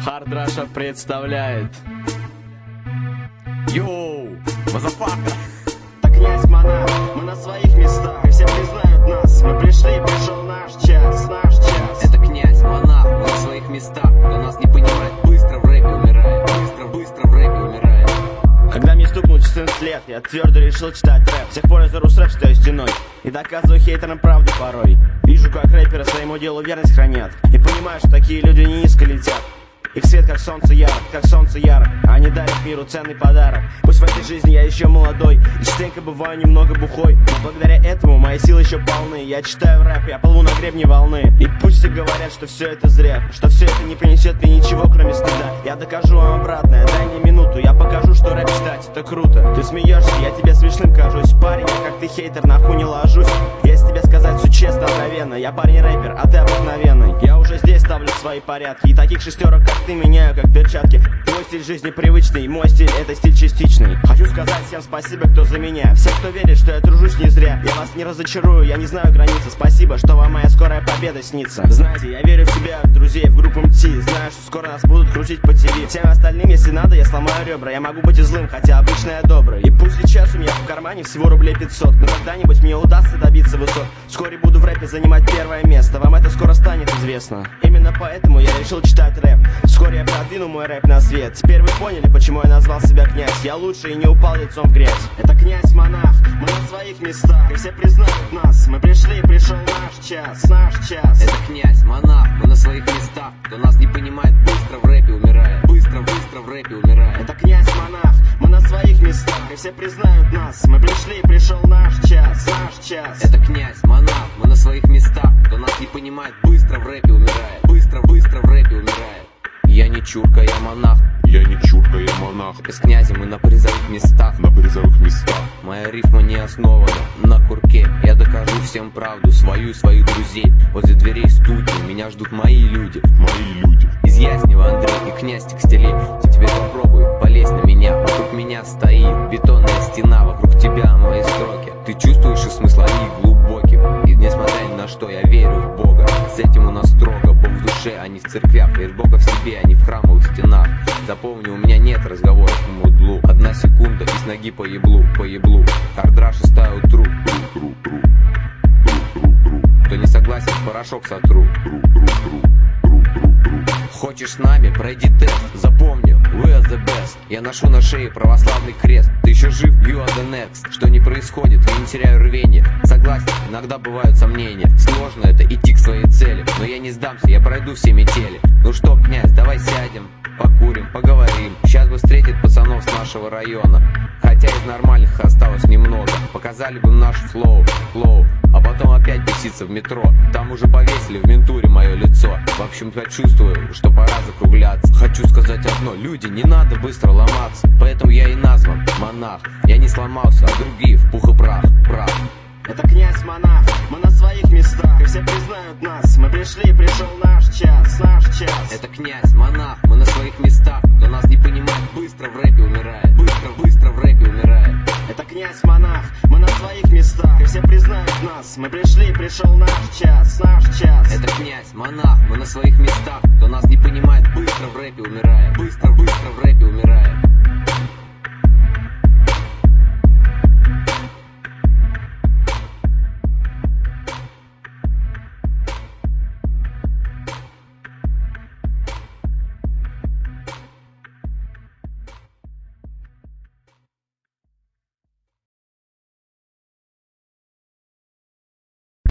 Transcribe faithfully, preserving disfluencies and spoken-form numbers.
Hard Russia представляет. Йоу, мазафака. Так князь Монах, мы на своих местах, и все признают нас. Мы пришли, пришел наш час, наш час. Это князь Монах, мы на своих местах. Кто нас не понимает, быстро в рэпе умирает. Быстро, быстро в рэпе умирает. Когда мне стукнуло четырнадцать лет, я твердо решил читать рэп. С тех пор я за рус-рэп считаю стеной и доказываю хейтерам правду порой. Вижу, как рэперы своему делу верность хранят, и понимаю, что такие люди не низко летят. Их свет как солнце ярок, как солнце ярок. Они дарят миру ценный подарок. Пусть в этой жизни я еще молодой и частенько бываю немного бухой, но благодаря этому мои силы еще полны. Я читаю рэп, я плыву на гребне волны. И пусть все говорят, что все это зря, что все это не принесет мне ничего, кроме стыда. Я докажу вам обратное, дай мне минуту. Я покажу, что рэп читать это круто. Ты смеешься, я тебе смешным кажусь. Парень, я как ты хейтер, нахуй не ложусь. Если тебе сказать все честно, откровенно, я парень рэпер, а ты обыкновенный. Я уже здесь ставлю свои порядки, и таких шестерок, как ты, меняю как перчатки. Твой стиль жизни привычный, мой стиль это стиль частичный. Хочу сказать всем спасибо, кто за меня. Всем, кто верит, что я тружусь не зря. Я вас не разочарую, я не знаю границы. Спасибо, что вам моя скорая победа снится. Знаете, я верю в себя, в друзей, в группу эм ти. Знаю, что скоро нас будут крутить по ТВ. Всем остальным, если надо, я сломаю ребра. Я могу быть и злым, хотя обычно я добрый. И пусть сейчас у меня в кармане всего рублей пятьсот, но когда-нибудь мне удастся добиться высот. Вскоре буду в рэпе занимать первое место. Вам это скоро станет известно. Именно поэтому я решил читать рэп. Вскоре я продвину мой рэп на свет. Теперь вы поняли, почему я назвал себя князь. Я лучше и не упал лицом в грязь. Это князь Монах, мы на своих местах, и все признают нас. Мы пришли, пришел наш час, наш час. Это князь Монах, мы на своих местах. Кто нас не понимает, быстро в рэпе умирает. Быстро, быстро в рэпе умирает. Это князь Монах, мы на своих местах, и все признают нас. Мы пришли, пришел наш час, наш час. Это князь Монах, мы на своих местах. Кто нас не понимает, быстро в рэпе умирает. Быстро, быстро в рэпе умирает. Я не чурка, я монах. Я не чурка, я монах. С князем мы на призовых местах. На призовых местах. Моя рифма не основана на курке. Я докажу всем правду, свою и своих друзей. Возле дверей студии меня ждут мои люди. Мои люди. Из Яснева Андрей и князь текстилей. Теперь попробуй, полезь на меня. Вокруг меня стоит бетонная стена. Вокруг тебя мои строки. Ты чувствуешь их смысл, они глубокие. И несмотря ни на что, я верю в Бога. С этим у нас строго. Бог в душе, а не в церквях. Верь Бога в себе, а не в храмовых стенах. Запомни, у меня нет разговоров по мудлу. Одна секунда и с ноги по еблу, по еблу. Hard Russia ставил тру. Тру, тру, тру. Тру, тру, тру. Кто не согласен, порошок сотру. Тру, тру, тру. Тру, тру, тру. Хочешь с нами, пройди тест. Запомни, we are the best. Я ношу на шее православный крест. Ты еще жив, you are the next. Что не происходит, я не теряю рвения. Согласен, иногда бывают сомнения. Сложно это идти к своей цели, но я не сдамся, я пройду все метели. Ну что, князь, давай сядем, покурим, поговорим. Сейчас бы встретит пацанов с нашего района. Хотя из нормальных осталось немного. Показали бы наш флоу, флоу. А потом опять беситься в метро. Там уже повесили в ментуре мое лицо. В общем, я чувствую, что пора закругляться. Хочу сказать одно, люди, не надо быстро ломаться. Поэтому я и назван Монах. Я не сломался, а другие в пух и прах, прах. Это князь Монах, мы на своих местах, и все признают нас. Мы пришли, пришел наш час, наш час. Это князь Монах, мы на своих местах. Кто нас не понимает, быстро в рэпе умирает. Быстро, быстро в рэпе умирает. Это князь Монах, мы на своих местах, и все признают нас. Мы пришли, пришел наш час, наш час. Это князь Монах, мы на своих местах. Кто нас не понимает, быстро в рэпе умирает.